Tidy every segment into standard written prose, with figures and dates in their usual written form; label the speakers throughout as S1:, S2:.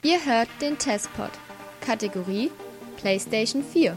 S1: Ihr hört den Testpod. Kategorie PlayStation 4.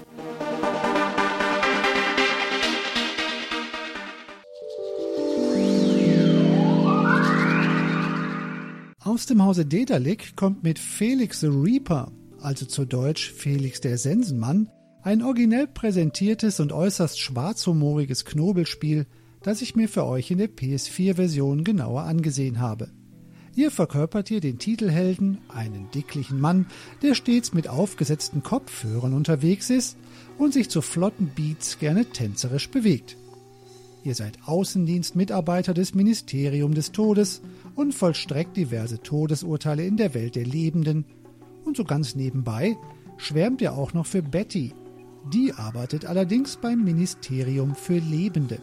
S2: Aus dem Hause Dedalic kommt mit Felix the Reaper, also zu Deutsch Felix der Sensenmann, ein originell präsentiertes und äußerst schwarzhumoriges Knobelspiel, das ich mir für euch in der PS4-Version genauer angesehen habe. Ihr verkörpert hier den Titelhelden, einen dicklichen Mann, der stets mit aufgesetzten Kopfhörern unterwegs ist und sich zu flotten Beats gerne tänzerisch bewegt. Ihr seid Außendienstmitarbeiter des Ministerium des Todes und vollstreckt diverse Todesurteile in der Welt der Lebenden. Und so ganz nebenbei schwärmt ihr auch noch für Betty. Die arbeitet allerdings beim Ministerium für Lebende.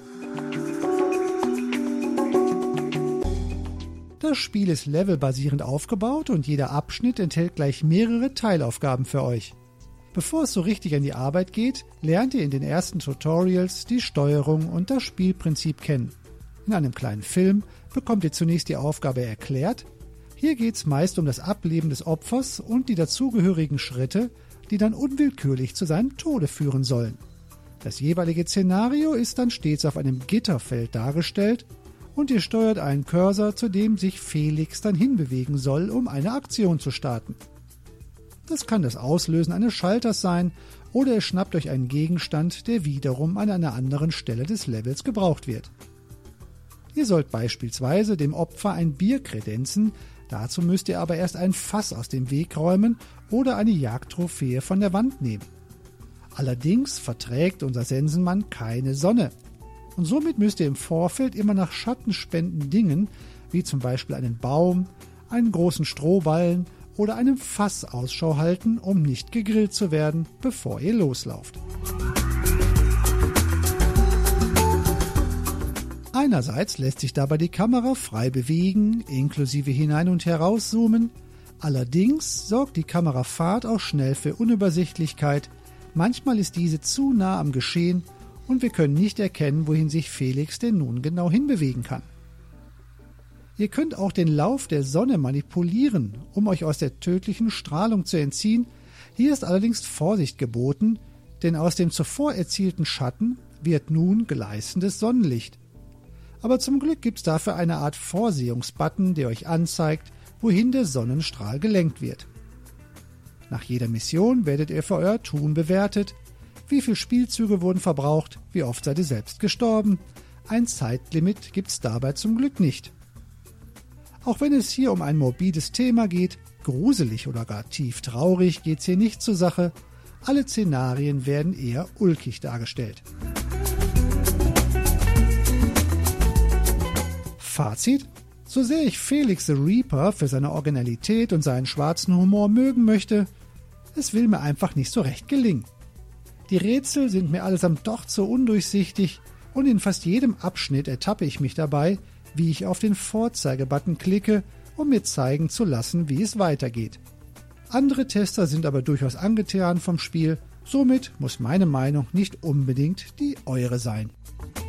S2: Das Spiel ist levelbasierend aufgebaut und jeder Abschnitt enthält gleich mehrere Teilaufgaben für euch. Bevor es so richtig an die Arbeit geht, lernt ihr in den ersten Tutorials die Steuerung und das Spielprinzip kennen. In einem kleinen Film bekommt ihr zunächst die Aufgabe erklärt. Hier geht es meist um das Ableben des Opfers und die dazugehörigen Schritte, die dann unwillkürlich zu seinem Tode führen sollen. Das jeweilige Szenario ist dann stets auf einem Gitterfeld dargestellt und ihr steuert einen Cursor, zu dem sich Felix dann hinbewegen soll, um eine Aktion zu starten. Das kann das Auslösen eines Schalters sein oder ihr schnappt euch einen Gegenstand, der wiederum an einer anderen Stelle des Levels gebraucht wird. Ihr sollt beispielsweise dem Opfer ein Bier kredenzen, dazu müsst ihr aber erst ein Fass aus dem Weg räumen oder eine Jagdtrophäe von der Wand nehmen. Allerdings verträgt unser Sensenmann keine Sonne. Und somit müsst ihr im Vorfeld immer nach schattenspendenden Dingen, wie zum Beispiel einen Baum, einen großen Strohballen oder einem Fass Ausschau halten, um nicht gegrillt zu werden, bevor ihr loslauft. Einerseits lässt sich dabei die Kamera frei bewegen, inklusive hinein- und herauszoomen. Allerdings sorgt die Kamerafahrt auch schnell für Unübersichtlichkeit. Manchmal ist diese zu nah am Geschehen und wir können nicht erkennen, wohin sich Felix denn nun genau hinbewegen kann. Ihr könnt auch den Lauf der Sonne manipulieren, um euch aus der tödlichen Strahlung zu entziehen. Hier ist allerdings Vorsicht geboten, denn aus dem zuvor erzielten Schatten wird nun gleißendes Sonnenlicht. Aber zum Glück gibt's dafür eine Art Vorsehungsbutton, der euch anzeigt, wohin der Sonnenstrahl gelenkt wird. Nach jeder Mission werdet ihr für euer Tun bewertet. Wie viele Spielzüge wurden verbraucht? Wie oft seid ihr selbst gestorben? Ein Zeitlimit gibt's dabei zum Glück nicht. Auch wenn es hier um ein morbides Thema geht, gruselig oder gar tief traurig geht's hier nicht zur Sache. Alle Szenarien werden eher ulkig dargestellt. Fazit: So sehr ich Felix the Reaper für seine Originalität und seinen schwarzen Humor mögen möchte, es will mir einfach nicht so recht gelingen. Die Rätsel sind mir allesamt doch zu undurchsichtig und in fast jedem Abschnitt ertappe ich mich dabei, wie ich auf den Vorzeigebutton klicke, um mir zeigen zu lassen, wie es weitergeht. Andere Tester sind aber durchaus angetan vom Spiel, somit muss meine Meinung nicht unbedingt die eure sein.